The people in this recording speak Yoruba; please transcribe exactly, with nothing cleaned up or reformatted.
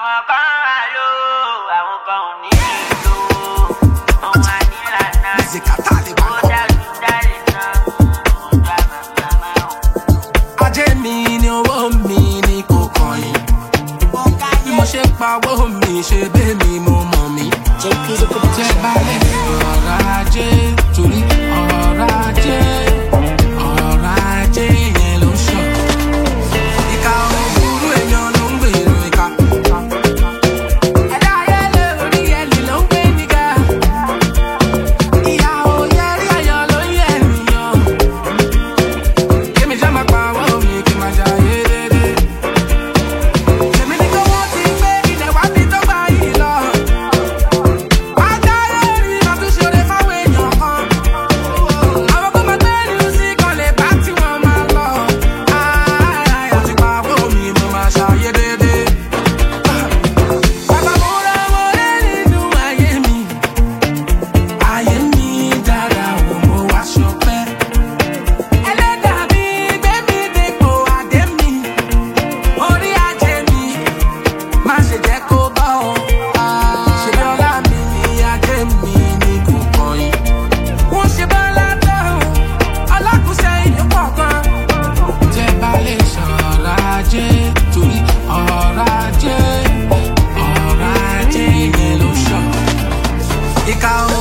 àwọn kan wà ló àwọn kan ò ní ìlú wọn wà nílànà ó dájú dáre náà ó dá màmá o. ajé mi ni owó mi ni kò kàn yín bí mo ṣe pawó mi ṣe bẹ́ẹ̀ mi mo mọ̀ mí tẹ́ bá lè ọ̀rọ̀ ajé torí ọ̀rọ̀ ajé ọ̀rọ̀ ajé yẹn ló ṣọ̀ ìka òwúrú èèyàn ló ń gbèrò ìka ẹ̀dá ayẹlẹ orí ẹ̀lì ló ń gbé níga ìyá òye rí ayọ̀ ló ń yẹ ènìyàn kémi já máa pawó mi kí máa jayé dédé èmi ní kó wọ́n ti gbé ilẹ̀ wá bí tó gbà yìí lọ. Cow